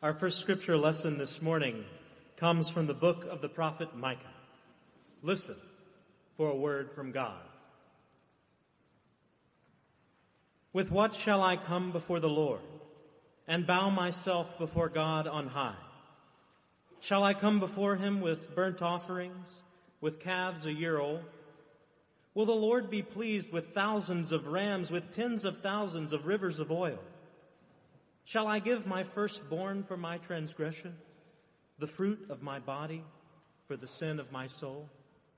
Our first scripture lesson this morning comes from the book of the prophet Micah. Listen for a word from God. With what shall I come before the Lord and bow myself before God on high? Shall I come before him with burnt offerings, with calves a year old? Will the Lord be pleased with thousands of rams, with tens of thousands of rivers of oil? Shall I give my firstborn for my transgression, the fruit of my body for the sin of my soul?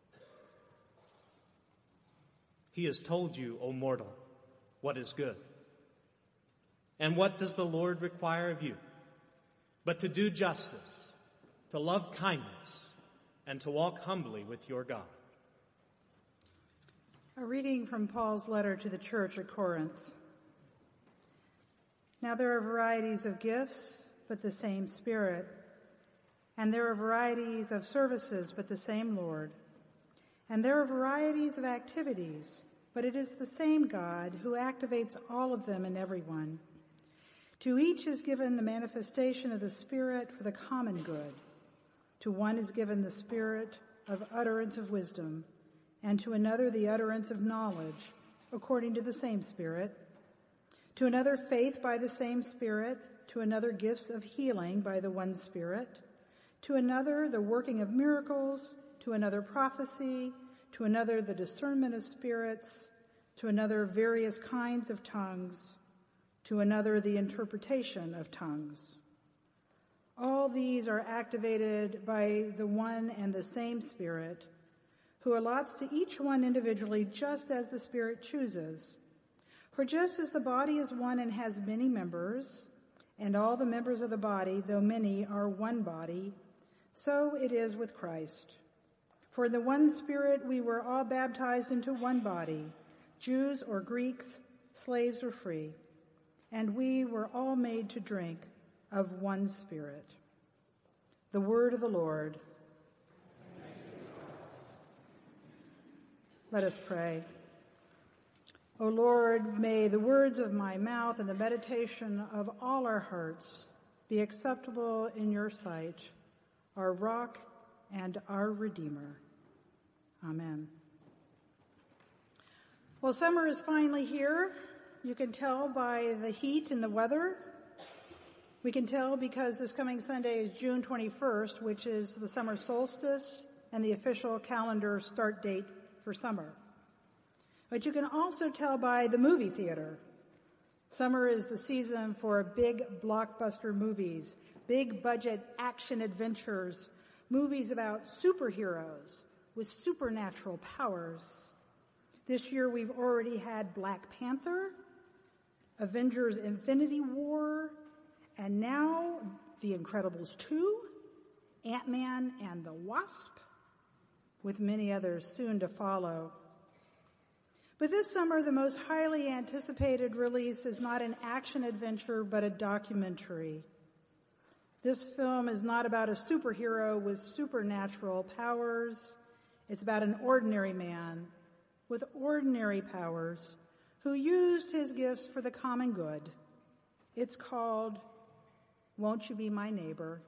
He has told you, O mortal, what is good. And what does the Lord require of you? But to do justice, to love kindness, and to walk humbly with your God. A reading from Paul's letter to the church at Corinth. Now there are varieties of gifts, but the same Spirit. And there are varieties of services, but the same Lord. And there are varieties of activities, but it is the same God who activates all of them in everyone. To each is given the manifestation of the Spirit for the common good. To one is given the Spirit of utterance of wisdom, and to another the utterance of knowledge, according to the same Spirit. To another faith by the same Spirit, to another gifts of healing by the one Spirit, to another the working of miracles, to another prophecy, to another the discernment of spirits, to another various kinds of tongues, to another the interpretation of tongues. All these are activated by the one and the same Spirit, who allots to each one individually just as the Spirit chooses. For just as the body is one and has many members, and all the members of the body, though many, are one body, so it is with Christ. For in the one Spirit we were all baptized into one body, Jews or Greeks, slaves or free, and we were all made to drink of one Spirit. The word of the Lord. Let us pray. O Lord, may the words of my mouth and the meditation of all our hearts be acceptable in your sight, our rock and our Redeemer. Amen. Well, summer is finally here. You can tell by the heat and the weather. We can tell because this coming Sunday is June 21st, which is the summer solstice and the official calendar start date for summer. But you can also tell by the movie theater. Summer is the season for big blockbuster movies, big budget action adventures, movies about superheroes with supernatural powers. This year we've already had Black Panther, Avengers Infinity War, and now The Incredibles 2, Ant-Man and the Wasp, with many others soon to follow. But this summer, the most highly anticipated release is not an action adventure, but a documentary. This film is not about a superhero with supernatural powers. It's about an ordinary man with ordinary powers who used his gifts for the common good. It's called Won't You Be My Neighbor?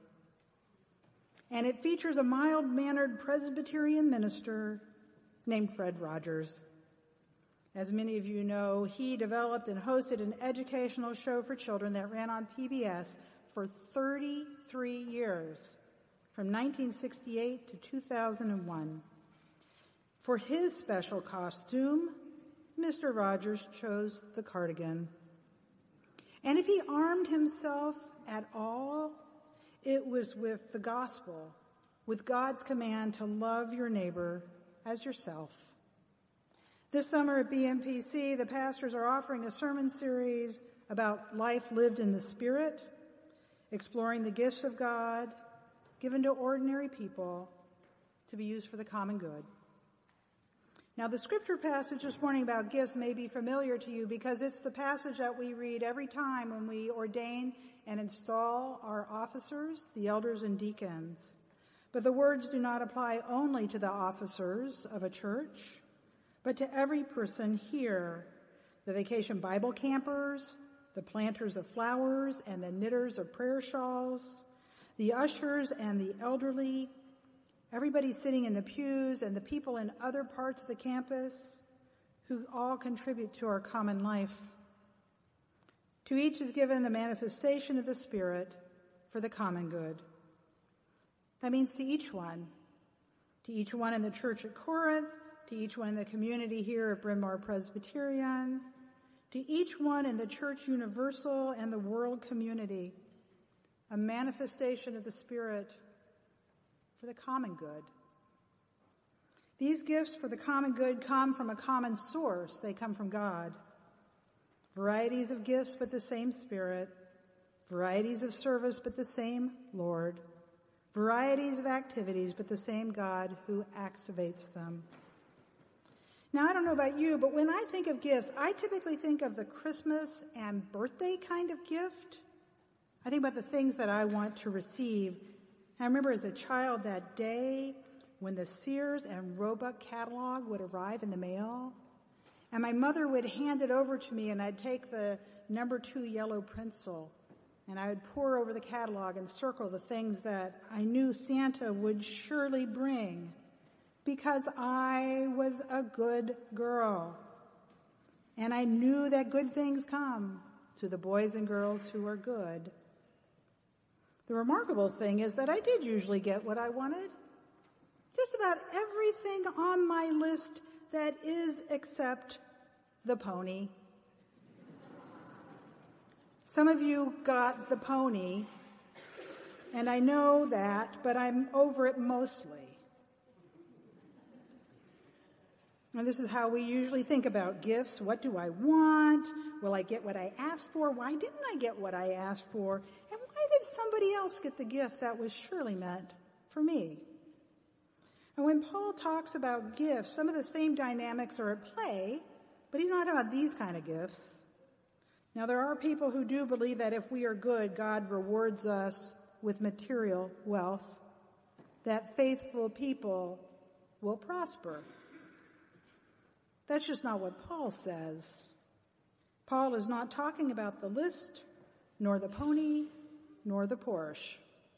And it features a mild-mannered Presbyterian minister named Fred Rogers. As many of you know, he developed and hosted an educational show for children that ran on PBS for 33 years, from 1968 to 2001. For his special costume, Mr. Rogers chose the cardigan. And if he armed himself at all, it was with the gospel, with God's command to love your neighbor as yourself. This summer at BMPC, the pastors are offering a sermon series about life lived in the Spirit, exploring the gifts of God given to ordinary people to be used for the common good. Now, the scripture passage this morning about gifts may be familiar to you because it's the passage that we read every time when we ordain and install our officers, the elders and deacons. But the words do not apply only to the officers of a church, but to every person here, the vacation Bible campers, the planters of flowers and the knitters of prayer shawls, the ushers and the elderly, everybody sitting in the pews and the people in other parts of the campus who all contribute to our common life. To each is given the manifestation of the Spirit for the common good. That means to each one in the church at Corinth, to each one in the community here at Bryn Mawr Presbyterian, to each one in the Church Universal and the world community, a manifestation of the Spirit for the common good. These gifts for the common good come from a common source. They come from God. Varieties of gifts, but the same Spirit. Varieties of service, but the same Lord. Varieties of activities, but the same God who activates them. Now, I don't know about you, but when I think of gifts, I typically think of the Christmas and birthday kind of gift. I think about the things that I want to receive. I remember as a child that day when the Sears and Roebuck catalog would arrive in the mail, and my mother would hand it over to me, and I'd take the number 2 yellow pencil, and I would pore over the catalog and circle the things that I knew Santa would surely bring, because I was a good girl. And I knew that good things come to the boys and girls who are good. The remarkable thing is that I did usually get what I wanted. Just about everything on my list that is except the pony. Some of you got the pony, and I know that, but I'm over it mostly. And this is how we usually think about gifts. What do I want? Will I get what I asked for? Why didn't I get what I asked for? And why did somebody else get the gift that was surely meant for me? And when Paul talks about gifts, some of the same dynamics are at play, but he's not talking about these kind of gifts. Now, there are people who do believe that if we are good, God rewards us with material wealth, that faithful people will prosper. That's just not what Paul says. Paul is not talking about the list, nor the pony, nor the Porsche.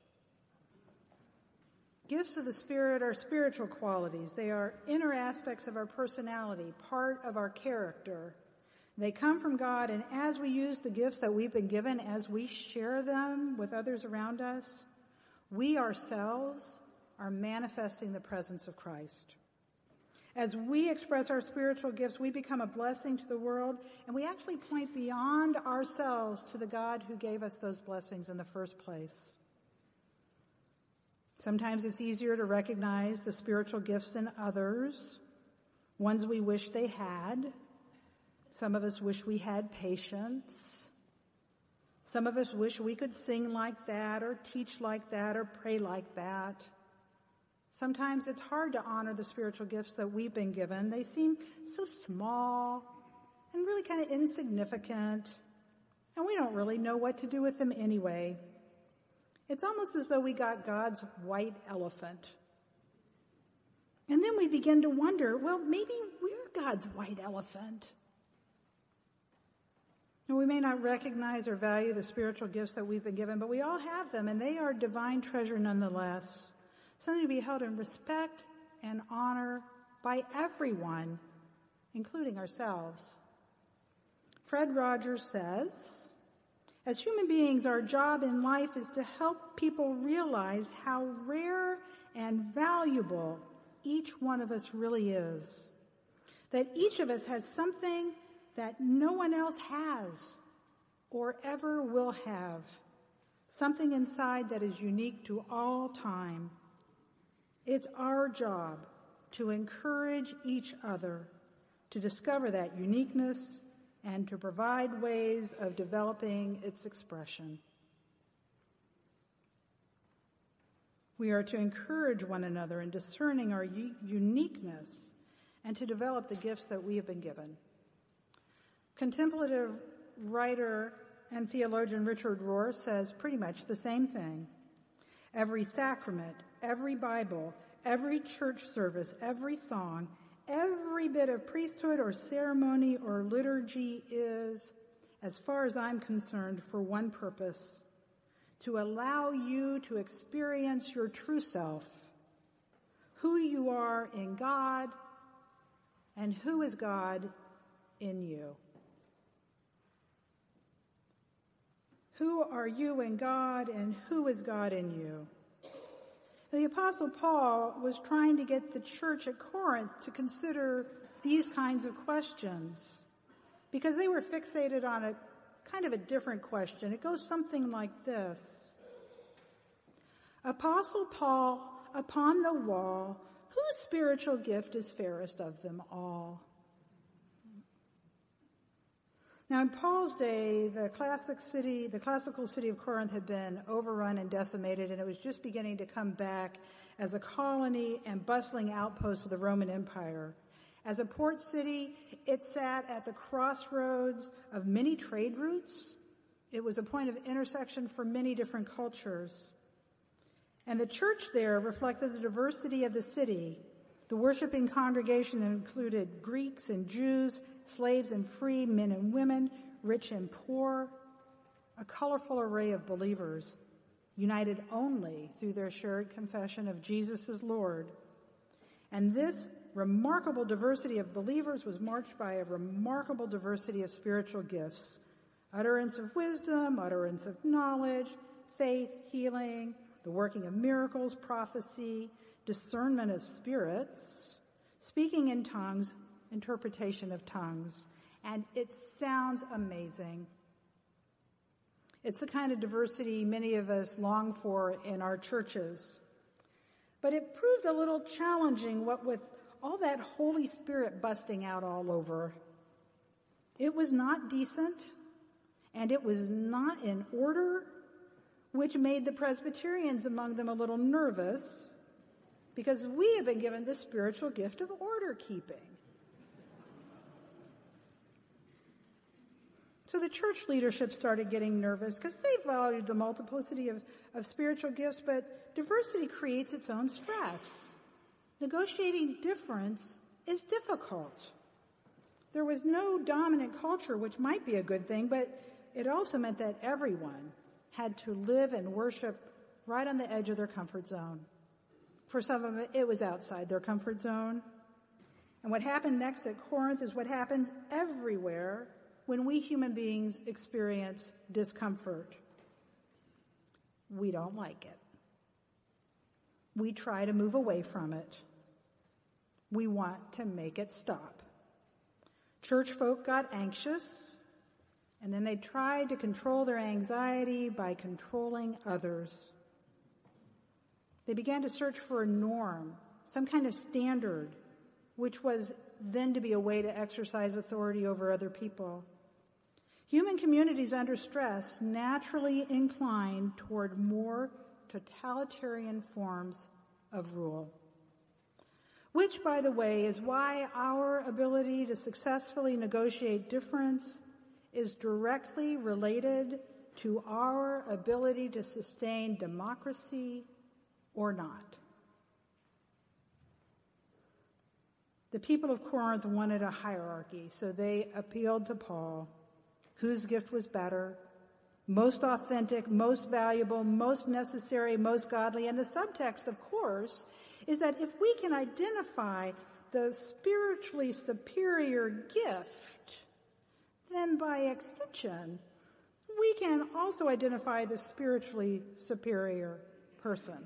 Gifts of the Spirit are spiritual qualities. They are inner aspects of our personality, part of our character. They come from God, and as we use the gifts that we've been given, as we share them with others around us, we ourselves are manifesting the presence of Christ. As we express our spiritual gifts, we become a blessing to the world, and we actually point beyond ourselves to the God who gave us those blessings in the first place. Sometimes it's easier to recognize the spiritual gifts in others, ones we wish they had. Some of us wish we had patience. Some of us wish we could sing like that, or teach like that, or pray like that. Sometimes it's hard to honor the spiritual gifts that we've been given. They seem so small and really kind of insignificant, and we don't really know what to do with them anyway. It's almost as though we got God's white elephant. And then we begin to wonder, well, maybe we're God's white elephant. And we may not recognize or value the spiritual gifts that we've been given, but we all have them, and they are divine treasure nonetheless. Something to be held in respect and honor by everyone, including ourselves. Fred Rogers says, as human beings, our job in life is to help people realize how rare and valuable each one of us really is. That each of us has something that no one else has or ever will have. Something inside that is unique to all time. It's our job to encourage each other to discover that uniqueness and to provide ways of developing its expression. We are to encourage one another in discerning our uniqueness and to develop the gifts that we have been given. Contemplative writer and theologian Richard Rohr says pretty much the same thing. Every sacrament, every Bible, every church service, every song, every bit of priesthood or ceremony or liturgy is, as far as I'm concerned, for one purpose: to allow you to experience your true self, who you are in God, and who is God in you. Who are you in God, and who is God in you? The Apostle Paul was trying to get the church at Corinth to consider these kinds of questions because they were fixated on a kind of a different question. It goes something like this. Apostle Paul, upon the wall, whose spiritual gift is fairest of them all? Now, in Paul's day, the classical city of Corinth had been overrun and decimated, and it was just beginning to come back as a colony and bustling outpost of the Roman Empire. As a port city, it sat at the crossroads of many trade routes. It was a point of intersection for many different cultures. And the church there reflected the diversity of the city. The worshiping congregation included Greeks and Jews, slaves and free, men and women, rich and poor, a colorful array of believers, united only through their shared confession of Jesus as Lord. And this remarkable diversity of believers was marked by a remarkable diversity of spiritual gifts: utterance of wisdom, utterance of knowledge, faith, healing, the working of miracles, prophecy, discernment of spirits, speaking in tongues, interpretation of tongues. And it sounds amazing. It's the kind of diversity many of us long for in our churches. But it proved a little challenging, what with all that Holy Spirit busting out all over. It was not decent, and it was not in order, which made the Presbyterians among them a little nervous, because we have been given the spiritual gift of order keeping. So the church leadership started getting nervous because they valued the multiplicity of spiritual gifts, but diversity creates its own stress. Negotiating difference is difficult. There was no dominant culture, which might be a good thing, but it also meant that everyone had to live and worship right on the edge of their comfort zone. For some of them, it was outside their comfort zone. And what happened next at Corinth is what happens everywhere when we human beings experience discomfort. We don't like it. We try to move away from it. We want to make it stop. Church folk got anxious, and then they tried to control their anxiety by controlling others. They began to search for a norm, some kind of standard, which was then to be a way to exercise authority over other people. Human communities under stress naturally incline toward more totalitarian forms of rule, which, by the way, is why our ability to successfully negotiate difference is directly related to our ability to sustain democracy or not. The people of Corinth wanted a hierarchy, so they appealed to Paul. Whose gift was better, most authentic, most valuable, most necessary, most godly? And the subtext, of course, is that if we can identify the spiritually superior gift, then by extension, we can also identify the spiritually superior person.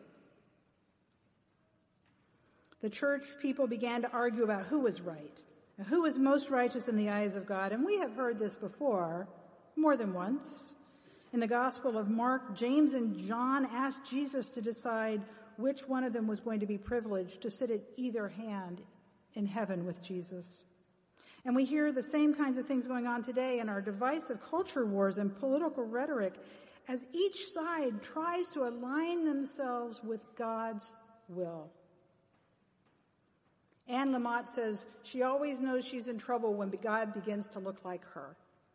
The church people began to argue about who was right, and who was most righteous in the eyes of God. And we have heard this before, more than once. In the Gospel of Mark, James and John asked Jesus to decide which one of them was going to be privileged to sit at either hand in heaven with Jesus. And we hear the same kinds of things going on today in our divisive culture wars and political rhetoric as each side tries to align themselves with God's will. Anne Lamott says she always knows she's in trouble when God begins to look like her.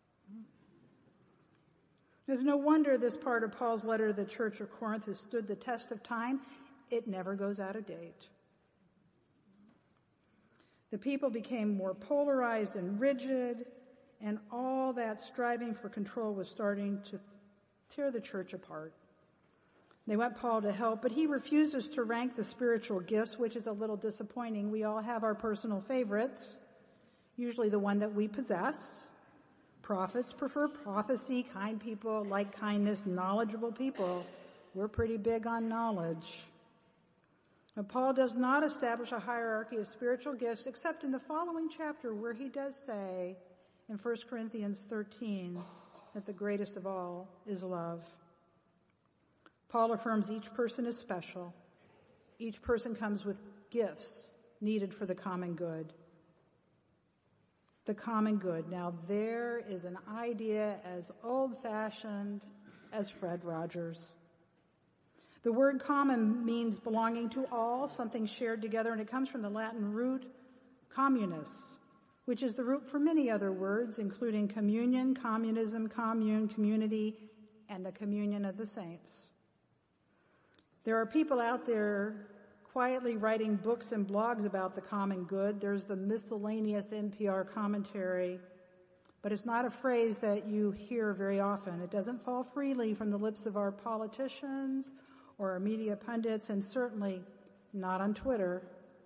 There's no wonder this part of Paul's letter to the church of Corinth has stood the test of time. It never goes out of date. The people became more polarized and rigid, and all that striving for control was starting to tear the church apart. They want Paul to help, but he refuses to rank the spiritual gifts, which is a little disappointing. We all have our personal favorites, usually the one that we possess. Prophets prefer prophecy, kind people like kindness, knowledgeable people. We're pretty big on knowledge. But Paul does not establish a hierarchy of spiritual gifts except in the following chapter where he does say in 1 Corinthians 13 that the greatest of all is love. Paul affirms each person is special. Each person comes with gifts needed for the common good. The common good. Now there is an idea as old-fashioned as Fred Rogers. The word common means belonging to all, something shared together, and it comes from the Latin root communis, which is the root for many other words, including communion, communism, commune, community, and the communion of the saints. There are people out there quietly writing books and blogs about the common good. There's the miscellaneous NPR commentary, but it's not a phrase that you hear very often. It doesn't fall freely from the lips of our politicians or our media pundits, and certainly not on Twitter.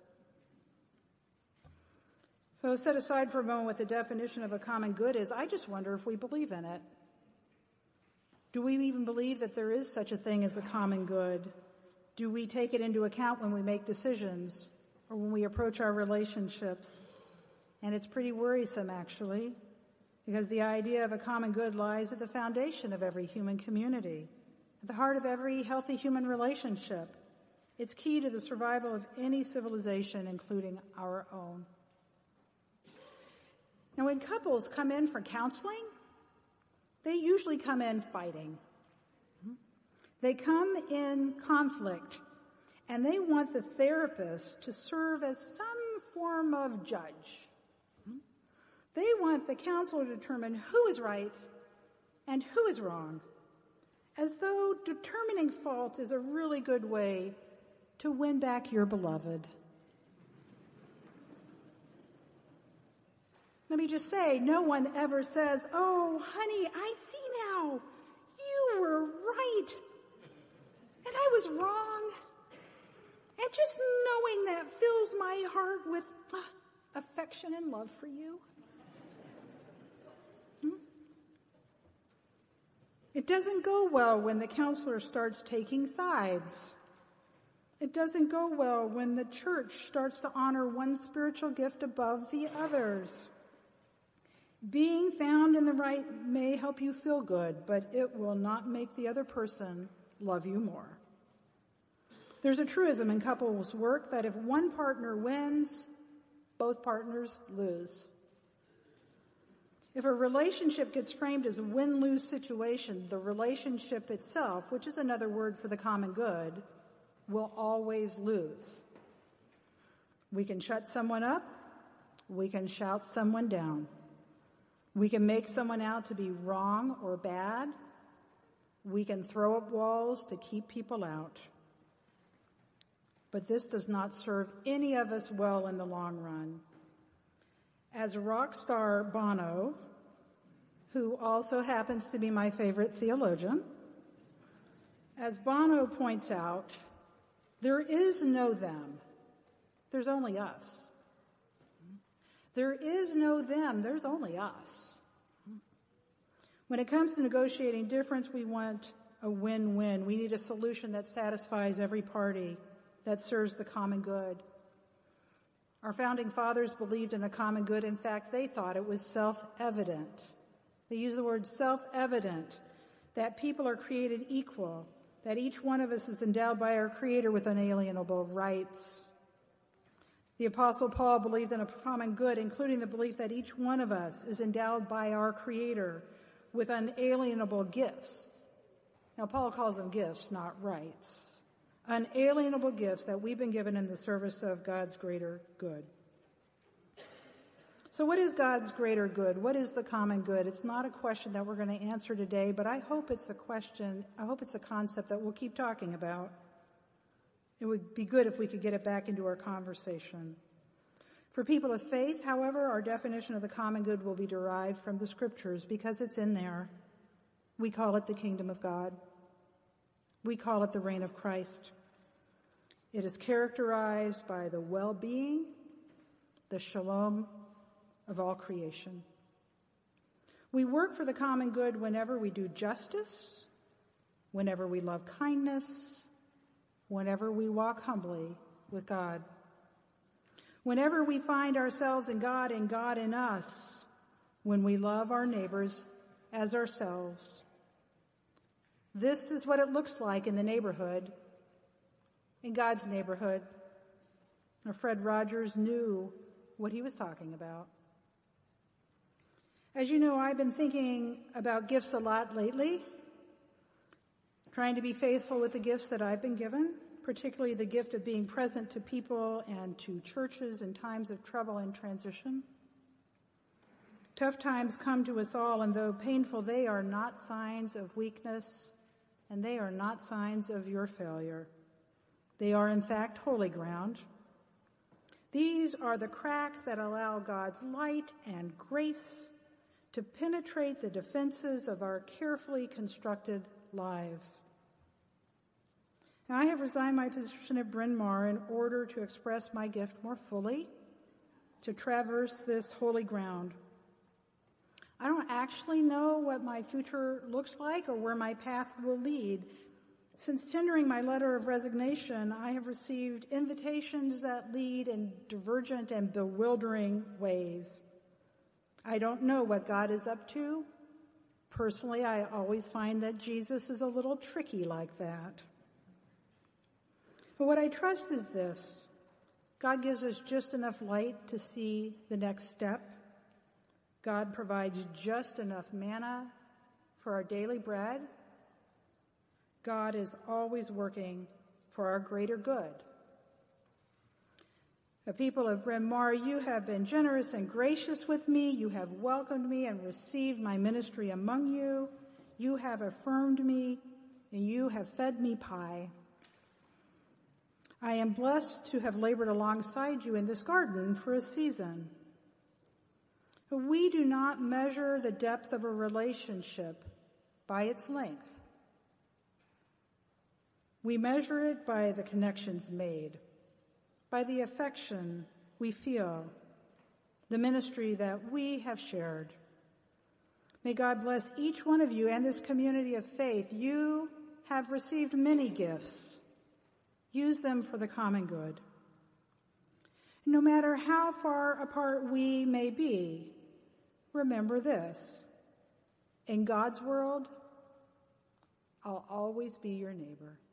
So to set aside for a moment what the definition of a common good is, I just wonder if we believe in it. Do we even believe that there is such a thing as a common good? Do we take it into account when we make decisions or when we approach our relationships? And it's pretty worrisome, actually, because the idea of a common good lies at the foundation of every human community, at the heart of every healthy human relationship. It's key to the survival of any civilization, including our own. Now, when couples come in for counseling, they usually come in fighting. They come in conflict, and they want the therapist to serve as some form of judge. They want the counselor to determine who is right and who is wrong, as though determining fault is a really good way to win back your beloved. Let me just say, no one ever says, "Oh, honey, I see now. You were right. And I was wrong." And just knowing that fills my heart with affection and love for you. It doesn't go well when the counselor starts taking sides. It doesn't go well when the church starts to honor one spiritual gift above the others. Being found in the right may help you feel good, but it will not make the other person love you more. There's a truism in couples work that if one partner wins, both partners lose. If a relationship gets framed as a win-lose situation, the relationship itself, which is another word for the common good, will always lose. We can shut someone up. We can shout someone down. We can make someone out to be wrong or bad. We can throw up walls to keep people out. But this does not serve any of us well in the long run. As rock star Bono, who also happens to be my favorite theologian, as Bono points out, there is no them. There's only us. There is no them. There's only us. When it comes to negotiating difference, we want a win-win. We need a solution that satisfies every party, that serves the common good. Our founding fathers believed in a common good. In fact, they thought it was self-evident. They use the word self-evident, that people are created equal, that each one of us is endowed by our Creator with unalienable rights. The Apostle Paul believed in a common good, including the belief that each one of us is endowed by our Creator with unalienable gifts. Now, Paul calls them gifts, not rights. Unalienable gifts that we've been given in the service of God's greater good. So what is God's greater good? What is the common good? It's not a question that we're going to answer today, but I hope it's a question, I hope it's a concept that we'll keep talking about. It would be good if we could get it back into our conversation. For people of faith, however, our definition of the common good will be derived from the scriptures because it's in there. We call it the kingdom of God. We call it the reign of Christ. It is characterized by the well-being, the shalom of all creation. We work for the common good whenever we do justice, whenever we love kindness, whenever we walk humbly with God. Whenever we find ourselves in God and God in us, when we love our neighbors as ourselves. This is what it looks like in the neighborhood, in God's neighborhood. Now, Fred Rogers knew what he was talking about. As you know, I've been thinking about gifts a lot lately, trying to be faithful with the gifts that I've been given, particularly the gift of being present to people and to churches in times of trouble and transition. Tough times come to us all, and though painful, they are not signs of weakness, and they are not signs of your failure. They are, in fact, holy ground. These are the cracks that allow God's light and grace to penetrate the defenses of our carefully constructed lives. Now, I have resigned my position at Bryn Mawr in order to express my gift more fully, to traverse this holy ground. I don't actually know what my future looks like or where my path will lead. Since tendering my letter of resignation, I have received invitations that lead in divergent and bewildering ways. I don't know what God is up to. Personally, I always find that Jesus is a little tricky like that. But what I trust is this. God gives us just enough light to see the next step. God provides just enough manna for our daily bread. God is always working for our greater good. The people of Bryn Mawr, you have been generous and gracious with me. You have welcomed me and received my ministry among you. You have affirmed me, and you have fed me pie. I am blessed to have labored alongside you in this garden for a season. We do not measure the depth of a relationship by its length. We measure it by the connections made, by the affection we feel, the ministry that we have shared. May God bless each one of you and this community of faith. You have received many gifts. Use them for the common good. No matter how far apart we may be, remember this. In God's world, I'll always be your neighbor.